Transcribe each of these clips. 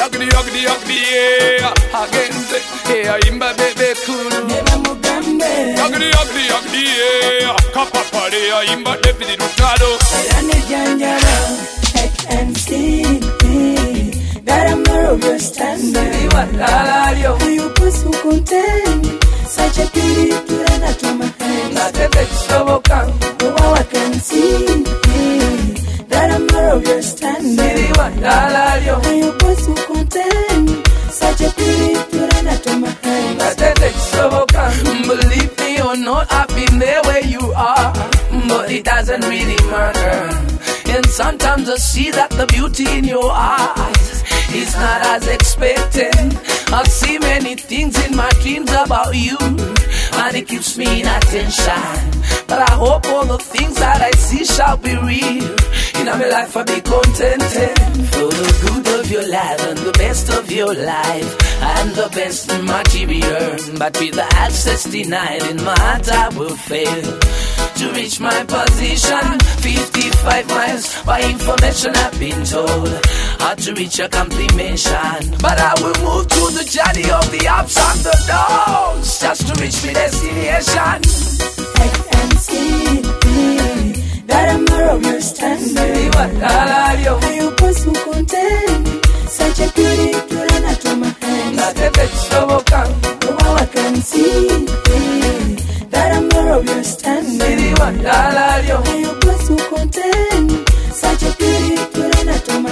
Yagdi, yagdi, yagdi, yeah. Again, yeah, imba bebe kulu. Neba mugambe. Yagdi, yagdi, yagdi, yeah. Kapa pare, yeah, imba David Rutalo. Ayane janjara, heck and see. That I'm not of your standard. You push who contain such a pity to run out of my hands. Not a bit so come. Oh, I can see that I'm not of your standard. You push who contain such a pity to run out of my hands. Not a bit so come. Believe me or not, I've been there where you are, but it doesn't really matter. And sometimes I see that the beauty in your eyes is not as expected. I see many things in my dreams about you, and it keeps me in attention. But I hope all the things that I see shall be real. In my life I'll be contented. For the good of your life and the best of your life, and the best material. But with the access denied, in my heart I will fail to reach my position. 55 miles by information I've been told, how to reach a completion. But I will move through the journey of the ups and the downs, just to reach my destination. I can see that I'm not of your standard. You push who contain such a beauty to run out of my hands. Oh, I can see that I'm not of your standard. You push who contain such a beauty to run out of my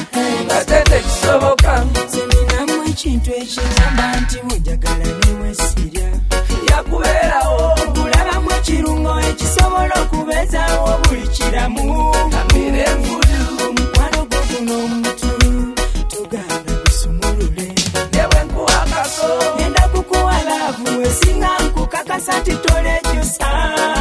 hands. Seminamu ekintu ekigamba nti mujagala newesirya Yakubeerawo okulabamu ekirungo ekisobola okubeezaawo buli kiramu. kamire envudu Omukwano gwo guno omutu toganda gusumulule. newe nkuwa akaso Ngenda kukuwa laavu esinga nkukakasa nti tolejjusa.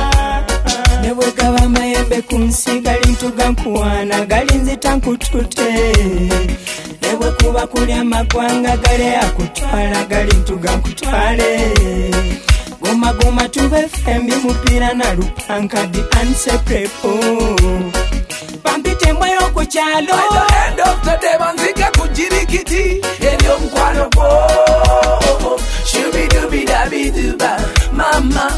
Ne bwe gaba amayembe ku nsi gali ntuga nkuwaana gali nzita nkutute. Ne bwe kuba kuli amagwanga gali akutwala gali ntuga nkutwale. Goma goma tube fembi mupiira na lupanka di unseparable. Pampite mweyo ku kyalo. By the end of the day banzike kujirikiti ebyo mukwano gwo shubidubidabiduba mama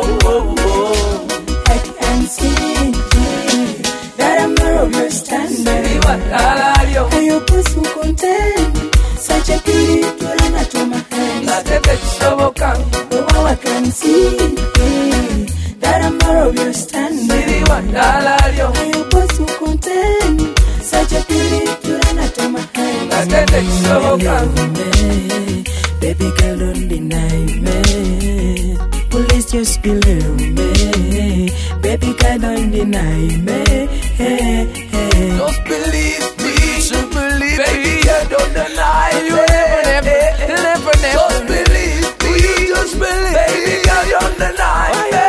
I can see that I'm not of your standard. You push who contain such a beauty to run out of my hands. Oh, I can see that I'm not of your standard. You push who contain such a beauty to run out of my hands. Baby girl, don't deny me. Please just believe me. Baby girl, don't deny me. Just believe me, just believe baby, you don't deny me. Never, just believe me, just believe baby, girl, you don't deny me.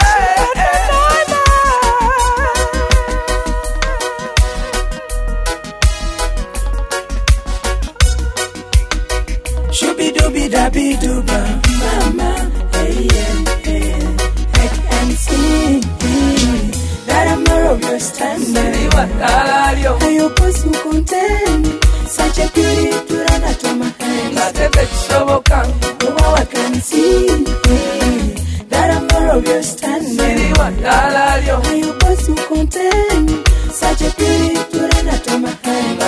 Shooby-dooby-dabby-dooba, mama, hey, hey. I can see that I'm not of your standard. You push who contain such a beauty to run out of my hands. Oh, I can see that I'm not of your standard. You push who contain such a beauty to run out of my hands.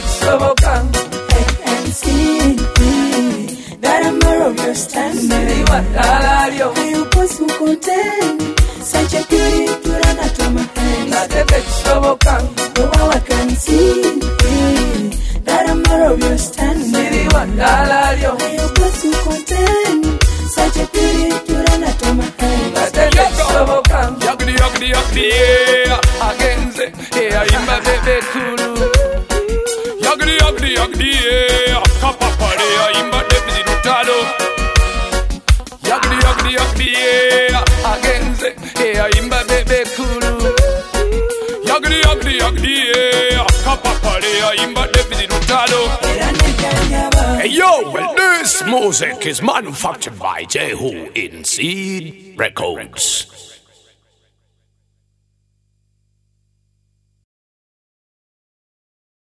I can see that I'm not of your standard. You push who contain such a beauty to run out of my hands. Oh, I can see that I'm not of your standard. You push who contain such a beauty to run out of my hands. Yagdi, yagdi, yagdi, yeah. Again, yeah, imba bebe kulu. Yagdi, yagdi, yagdi, yeah. Kapa pare, yeah, imba David Rutalo. Yagdi, yagdi, yagdi, yeah. Again, yeah, imba bebe kulu. Yagdi, yagdi, yagdi, yeah. Kapa pare, yeah, imba David Rutalo. Hey yo, well this music is manufactured by Jehu in Seed Records.